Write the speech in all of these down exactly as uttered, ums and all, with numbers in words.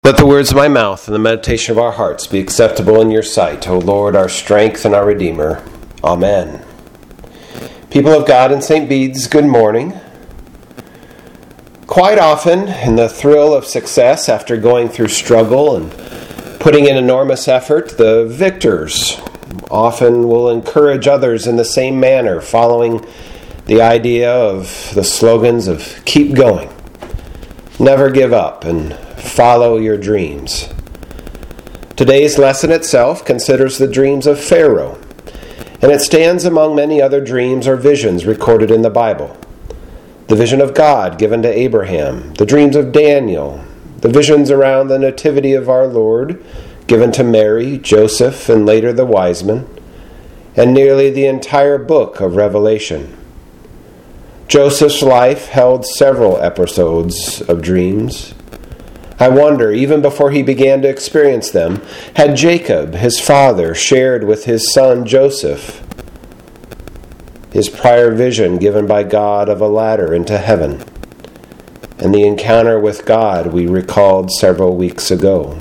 Let the words of my mouth and the meditation of our hearts be acceptable in your sight, O Lord, our strength and our Redeemer. Amen. People of God in Saint Bede's, good morning. Quite often, in the thrill of success after going through struggle and putting in enormous effort, the victors often will encourage others in the same manner, following the idea of the slogans of keep going, never give up, and follow your dreams. Today's lesson itself considers the dreams of Pharaoh, and it stands among many other dreams or visions recorded in the Bible. The vision of God given to Abraham, the dreams of Daniel, the visions around the nativity of our Lord given to Mary, Joseph, and later the wise men, and nearly the entire book of Revelation. Joseph's life held several episodes of dreams. I wonder, even before he began to experience them, had Jacob, his father, shared with his son Joseph his prior vision given by God of a ladder into heaven, and the encounter with God we recalled several weeks ago.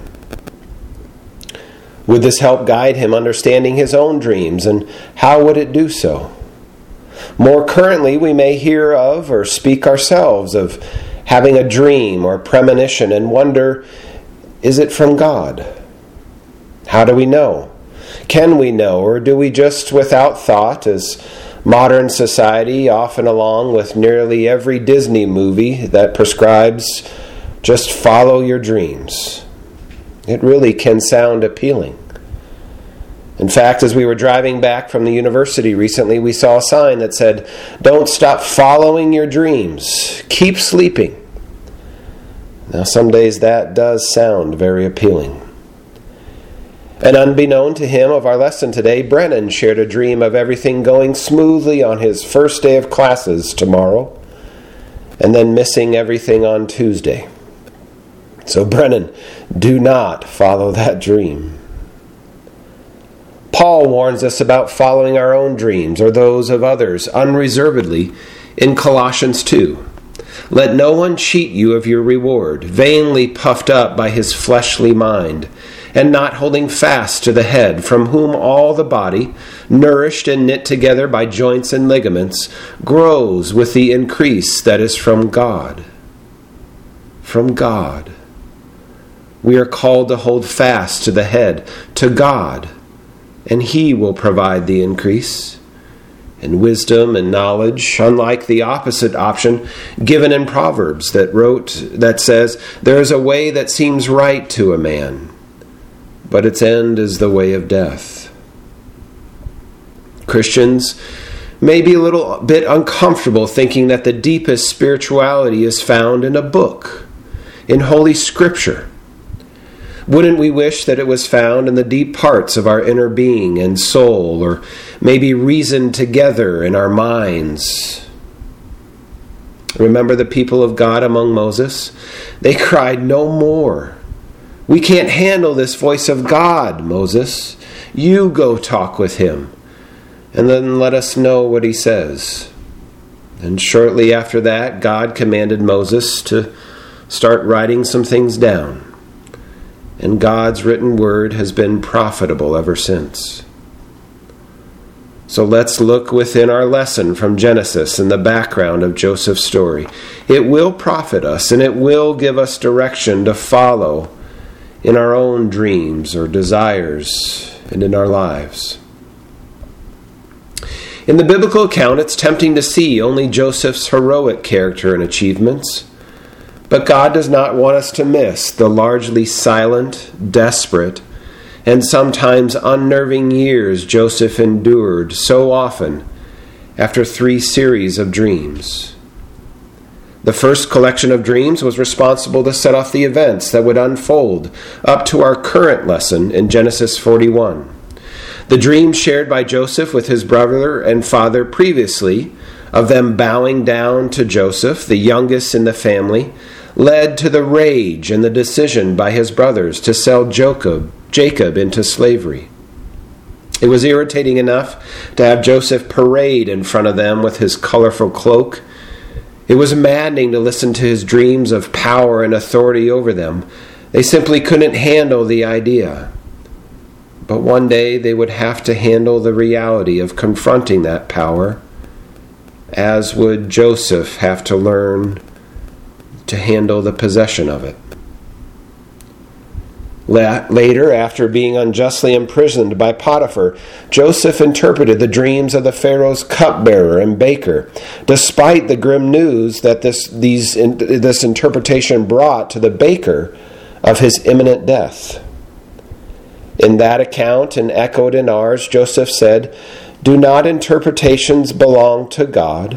Would this help guide him understanding his own dreams, and how would it do so? More currently, we may hear of or speak ourselves of having a dream or premonition and wonder, is it from God? How do we know? Can we know, or do we just without thought, as modern society, often along with nearly every Disney movie that prescribes just follow your dreams? It really can sound appealing. In fact, as we were driving back from the university recently, we saw a sign that said, "Don't stop following your dreams. Keep sleeping." Now, some days that does sound very appealing. And unbeknown to him of our lesson today, Brennan shared a dream of everything going smoothly on his first day of classes tomorrow, and then missing everything on Tuesday. So, Brennan, do not follow that dream. Paul warns us about following our own dreams or those of others unreservedly in Colossians two. Let no one cheat you of your reward, vainly puffed up by his fleshly mind, and not holding fast to the head, from whom all the body, nourished and knit together by joints and ligaments, grows with the increase that is from God. From God. We are called to hold fast to the head, to God, and He will provide the increase. And wisdom and knowledge, unlike the opposite option given in Proverbs that wrote that says, "There is a way that seems right to a man, but its end is the way of death." Christians may be a little bit uncomfortable thinking that the deepest spirituality is found in a book, in Holy Scripture. Wouldn't we wish that it was found in the deep parts of our inner being and soul, or maybe reasoned together in our minds? Remember the people of God among Moses? They cried, "No more. We can't handle this voice of God, Moses. You go talk with him, and then let us know what he says." And shortly after that, God commanded Moses to start writing some things down. And God's written word has been profitable ever since. So let's look within our lesson from Genesis in the background of Joseph's story. It will profit us, and it will give us direction to follow in our own dreams or desires and in our lives. In the biblical account, it's tempting to see only Joseph's heroic character and achievements. But God does not want us to miss the largely silent, desperate, and sometimes unnerving years Joseph endured so often after three series of dreams. The first collection of dreams was responsible to set off the events that would unfold up to our current lesson in Genesis forty-one. The dream shared by Joseph with his brother and father previously, of them bowing down to Joseph, the youngest in the family, led to the rage and the decision by his brothers to sell Jacob, Jacob into slavery. It was irritating enough to have Joseph parade in front of them with his colorful cloak. It was maddening to listen to his dreams of power and authority over them, They simply couldn't handle the idea. But one day they would have to handle the reality of confronting that power, as would Joseph have to learn to handle the possession of it. Later, after being unjustly imprisoned by Potiphar, Joseph interpreted the dreams of the Pharaoh's cupbearer and baker, despite the grim news that this, these, this interpretation brought to the baker of his imminent death. In that account, and echoed in ours, Joseph said, "Do not interpretations belong to God?"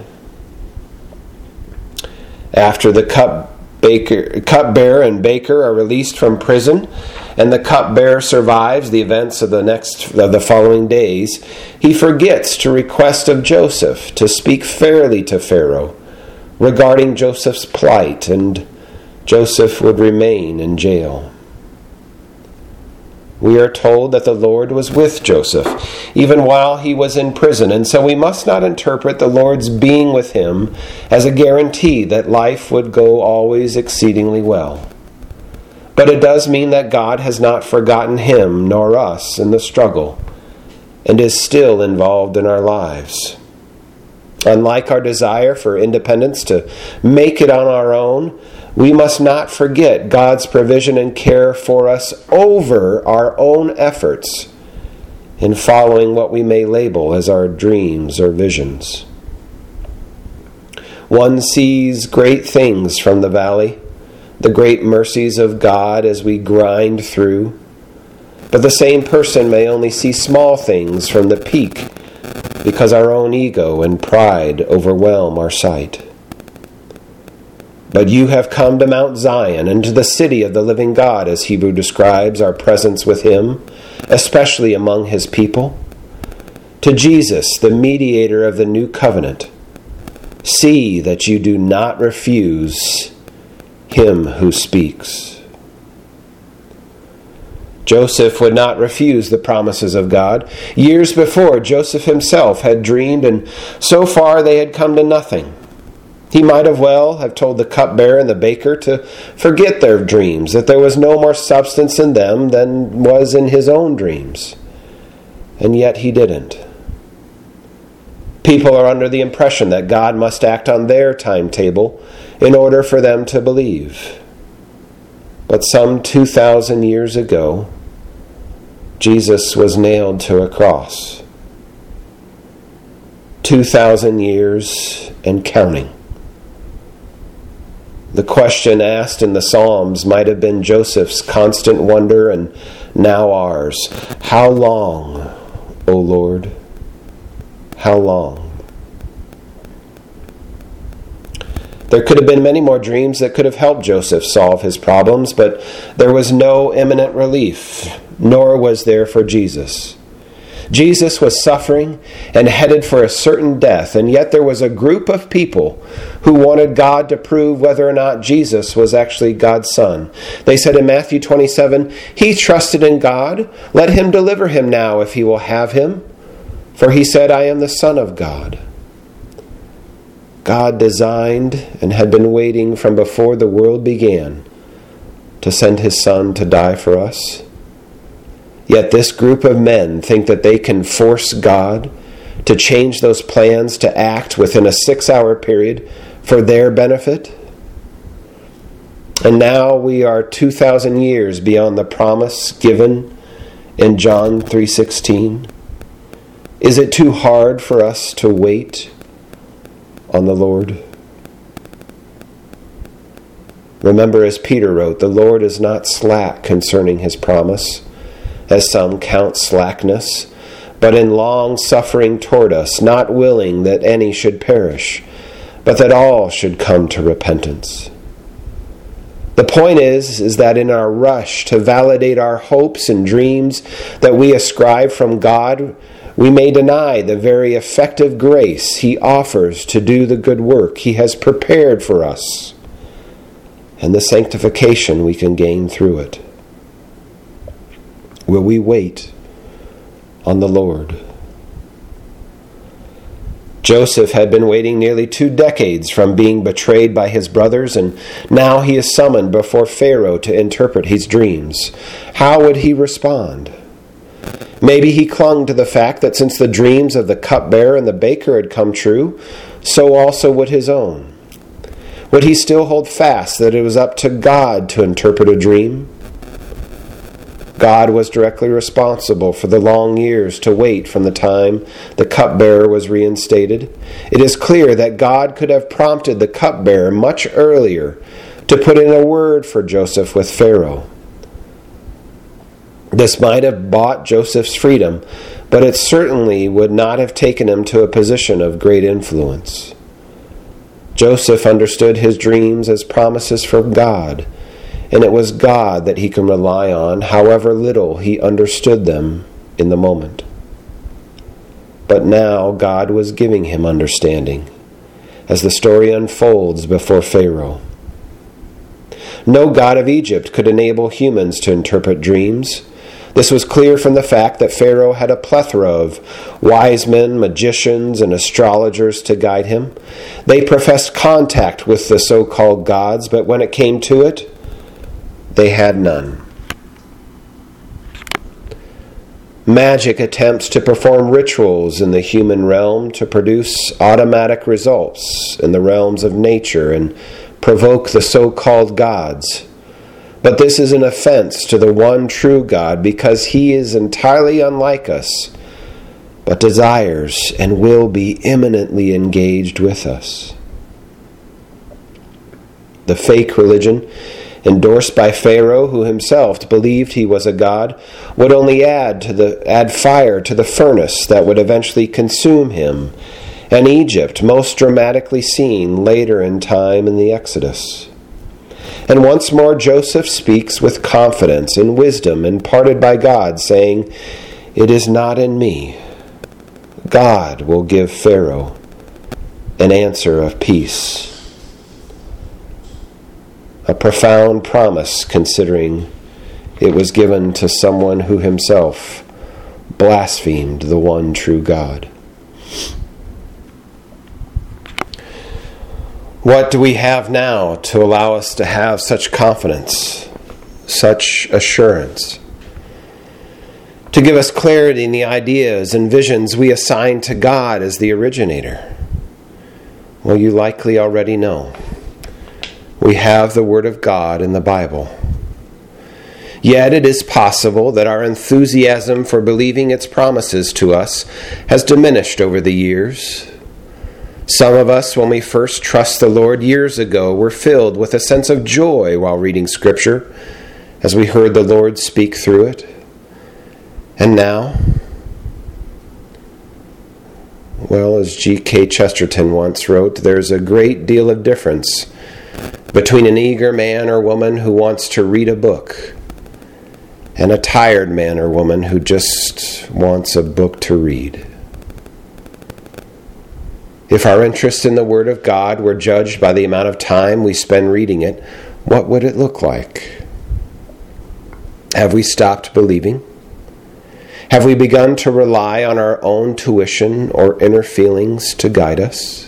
After the cup baker, cupbearer and baker are released from prison, and the cupbearer survives the events of the next of the following days, he forgets to request of Joseph to speak fairly to Pharaoh regarding Joseph's plight, and Joseph would remain in jail. We are told that the Lord was with Joseph, even while he was in prison, and so we must not interpret the Lord's being with him as a guarantee that life would go always exceedingly well. But it does mean that God has not forgotten him nor us in the struggle, and is still involved in our lives. Unlike our desire for independence to make it on our own, we must not forget God's provision and care for us over our own efforts in following what we may label as our dreams or visions. One sees great things from the valley, the great mercies of God as we grind through, but the same person may only see small things from the peak because our own ego and pride overwhelm our sight. But you have come to Mount Zion and to the city of the living God, as Hebrew describes our presence with him, especially among his people, to Jesus, the mediator of the new covenant. See that you do not refuse him who speaks. Joseph would not refuse the promises of God. Years before, Joseph himself had dreamed, and so far they had come to nothing. He might have well have told the cupbearer and the baker to forget their dreams, that there was no more substance in them than was in his own dreams. And yet he didn't. People are under the impression that God must act on their timetable in order for them to believe. But some two thousand years ago, Jesus was nailed to a cross. Two thousand years and counting. The question asked in the Psalms might have been Joseph's constant wonder, and now ours. How long, O Lord? How long? There could have been many more dreams that could have helped Joseph solve his problems, but there was no imminent relief, nor was there for Jesus. Jesus was suffering and headed for a certain death, and yet there was a group of people who wanted God to prove whether or not Jesus was actually God's Son. They said in Matthew twenty-seven, "He trusted in God. Let him deliver him now if he will have him. For he said, I am the Son of God." God designed and had been waiting from before the world began to send his Son to die for us. Yet this group of men think that they can force God to change those plans to act within a six-hour period for their benefit. And now we are two thousand years beyond the promise given in John three sixteen. Is it too hard for us to wait on the Lord? Remember, as Peter wrote, the Lord is not slack concerning his promise, as some count slackness, but in long suffering toward us, not willing that any should perish, but that all should come to repentance. The point is, is that in our rush to validate our hopes and dreams that we ascribe from God, we may deny the very effective grace he offers to do the good work he has prepared for us, and the sanctification we can gain through it. Will we wait on the Lord? Joseph had been waiting nearly two decades from being betrayed by his brothers, and now he is summoned before Pharaoh to interpret his dreams. How would he respond? Maybe he clung to the fact that since the dreams of the cupbearer and the baker had come true, so also would his own. Would he still hold fast that it was up to God to interpret a dream? God was directly responsible for the long years to wait from the time the cupbearer was reinstated. It is clear that God could have prompted the cupbearer much earlier to put in a word for Joseph with Pharaoh. This might have bought Joseph's freedom, but it certainly would not have taken him to a position of great influence. Joseph understood his dreams as promises from God, and it was God that he can rely on, however little he understood them in the moment. But now God was giving him understanding as the story unfolds before Pharaoh. No god of Egypt could enable humans to interpret dreams. This was clear from the fact that Pharaoh had a plethora of wise men, magicians, and astrologers to guide him. They professed contact with the so-called gods, but when it came to it, they had none. Magic attempts to perform rituals in the human realm to produce automatic results in the realms of nature and provoke the so-called gods. But this is an offense to the one true God because he is entirely unlike us, but desires and will be imminently engaged with us. The fake religion endorsed by Pharaoh, who himself believed he was a god, would only add to the add fire to the furnace that would eventually consume him, and Egypt, most dramatically seen later in time in the Exodus. And once more Joseph speaks with confidence and wisdom imparted by God, saying, "It is not in me. God will give Pharaoh an answer of peace." A profound promise, considering it was given to someone who himself blasphemed the one true God. What do we have now to allow us to have such confidence, such assurance? To give us clarity in the ideas and visions we assign to God as the originator? Well, you likely already know. We have the Word of God in the Bible. Yet it is possible that our enthusiasm for believing its promises to us has diminished over the years. Some of us, when we first trusted the Lord years ago, were filled with a sense of joy while reading Scripture, as we heard the Lord speak through it. And now, well, as G K Chesterton once wrote, there's a great deal of difference between an eager man or woman who wants to read a book and a tired man or woman who just wants a book to read. If our interest in the Word of God were judged by the amount of time we spend reading it, what would it look like? Have we stopped believing? Have we begun to rely on our own tuition or inner feelings to guide us?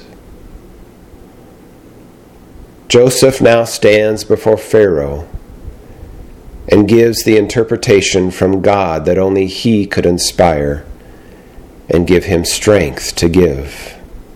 Joseph now stands before Pharaoh and gives the interpretation from God that only he could inspire and give him strength to give.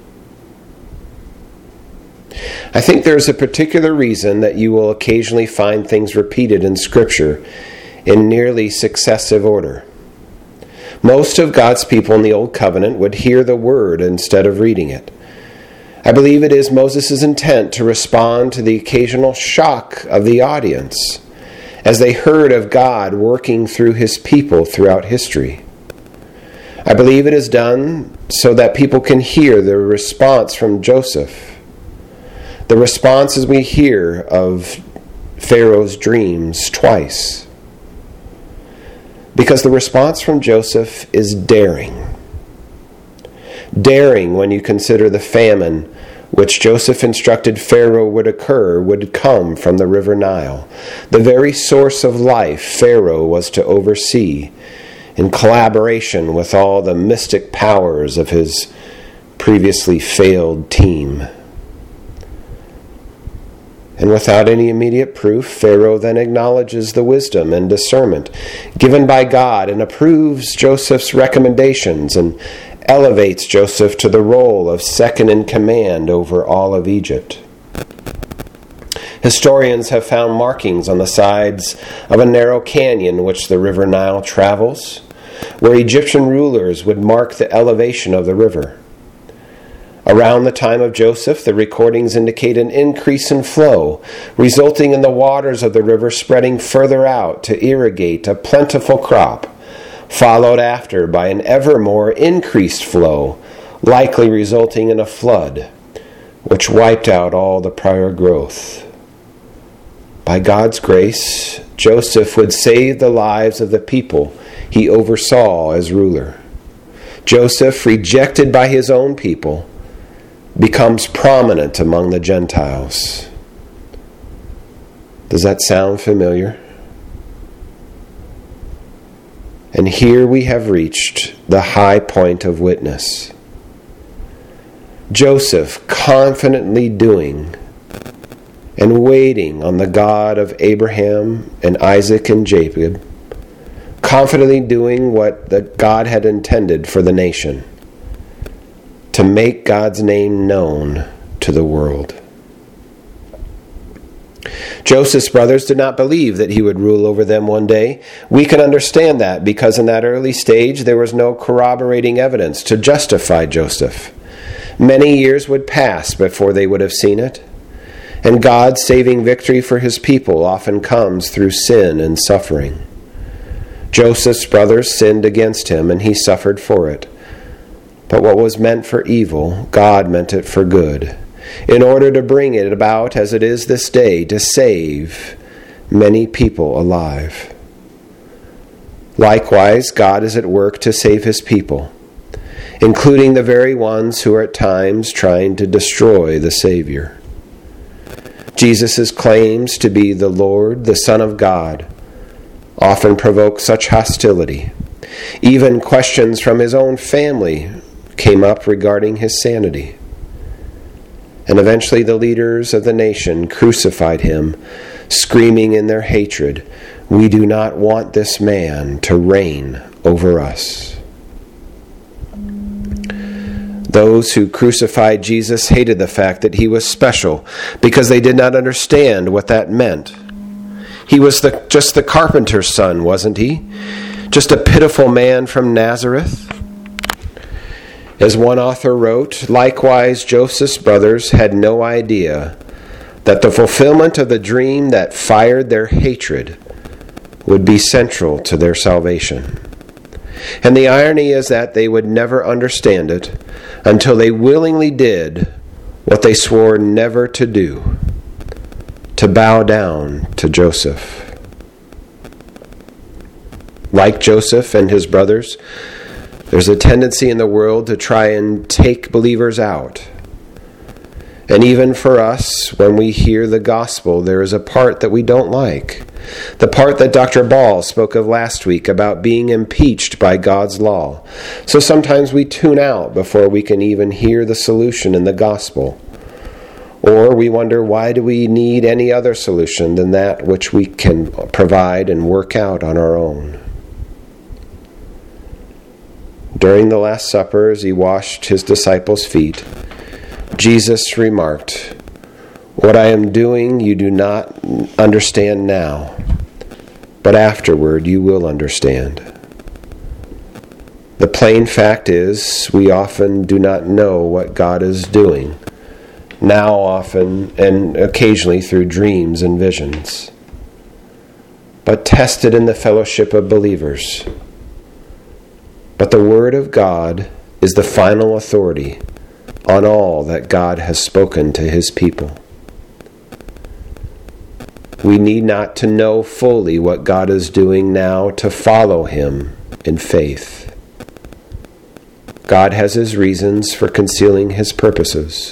I think there's a particular reason that you will occasionally find things repeated in Scripture in nearly successive order. Most of God's people in the Old Covenant would hear the Word instead of reading it. I believe it is Moses' intent to respond to the occasional shock of the audience as they heard of God working through his people throughout history. I believe it is done so that people can hear the response from Joseph, the responses we hear of Pharaoh's dreams twice. Because the response from Joseph is daring. Daring when you consider the famine which Joseph instructed Pharaoh would occur would come from the river Nile, the very source of life Pharaoh was to oversee in collaboration with all the mystic powers of his previously failed team. And without any immediate proof, Pharaoh then acknowledges the wisdom and discernment given by God and approves Joseph's recommendations and elevates Joseph to the role of second in command over all of Egypt. Historians have found markings on the sides of a narrow canyon which the river Nile travels, where Egyptian rulers would mark the elevation of the river. Around the time of Joseph, the recordings indicate an increase in flow, resulting in the waters of the river spreading further out to irrigate a plentiful crop, followed after by an ever more increased flow, likely resulting in a flood, which wiped out all the prior growth. By God's grace, Joseph would save the lives of the people he oversaw as ruler. Joseph, rejected by his own people, becomes prominent among the Gentiles. Does that sound familiar? And here we have reached the high point of witness. Joseph confidently doing and waiting on the God of Abraham and Isaac and Jacob, confidently doing what the God had intended for the nation, to make God's name known to the world. Joseph's brothers did not believe that he would rule over them one day. We can understand that because in that early stage there was no corroborating evidence to justify Joseph. Many years would pass before they would have seen it. And God's saving victory for his people often comes through sin and suffering. Joseph's brothers sinned against him and he suffered for it. But what was meant for evil, God meant it for good, in order to bring it about as it is this day, to save many people alive. Likewise, God is at work to save his people, including the very ones who are at times trying to destroy the Savior. Jesus' claims to be the Lord, the Son of God, often provoke such hostility. Even questions from his own family came up regarding his sanity. And eventually the leaders of the nation crucified him, screaming in their hatred, "We do not want this man to reign over us." Those who crucified Jesus hated the fact that he was special because they did not understand what that meant. He was the, just the carpenter's son, wasn't he? Just a pitiful man from Nazareth. As one author wrote, likewise Joseph's brothers had no idea that the fulfillment of the dream that fired their hatred would be central to their salvation. And the irony is that they would never understand it until they willingly did what they swore never to do, to bow down to Joseph. Like Joseph and his brothers, there's a tendency in the world to try and take believers out. And even for us, when we hear the gospel, there is a part that we don't like. The part that Doctor Ball spoke of last week about being impeached by God's law. So sometimes we tune out before we can even hear the solution in the gospel. Or we wonder, why do we need any other solution than that which we can provide and work out on our own? During the Last Supper, as he washed his disciples' feet, Jesus remarked, "What I am doing you do not understand now, but afterward you will understand." The plain fact is, we often do not know what God is doing, now often and occasionally through dreams and visions, but tested in the fellowship of believers. But the Word of God is the final authority on all that God has spoken to his people. We need not to know fully what God is doing now to follow him in faith. God has his reasons for concealing his purposes.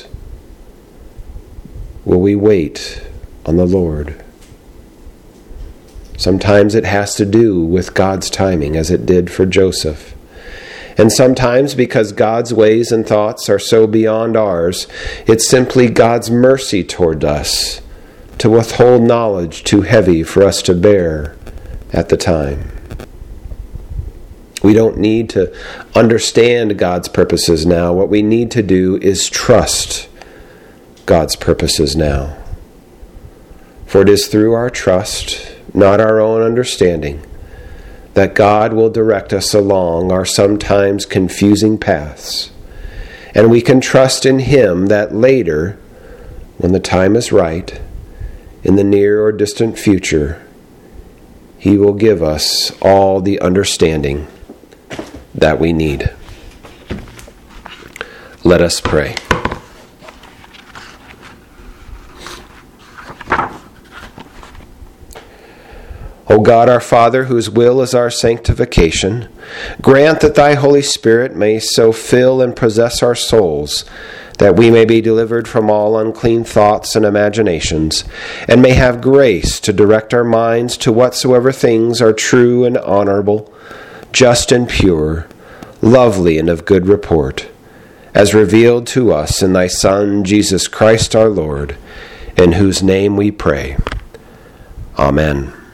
Will we wait on the Lord? Sometimes it has to do with God's timing, as it did for Joseph. And sometimes, because God's ways and thoughts are so beyond ours, it's simply God's mercy toward us to withhold knowledge too heavy for us to bear at the time. We don't need to understand God's purposes now. What we need to do is trust God's purposes now. For it is through our trust, not our own understanding, that God will direct us along our sometimes confusing paths. And we can trust in Him that later, when the time is right, in the near or distant future, He will give us all the understanding that we need. Let us pray. O God, our Father, whose will is our sanctification, grant that Thy Holy Spirit may so fill and possess our souls that we may be delivered from all unclean thoughts and imaginations, and may have grace to direct our minds to whatsoever things are true and honorable, just and pure, lovely and of good report, as revealed to us in Thy Son, Jesus Christ our Lord, in whose name we pray. Amen.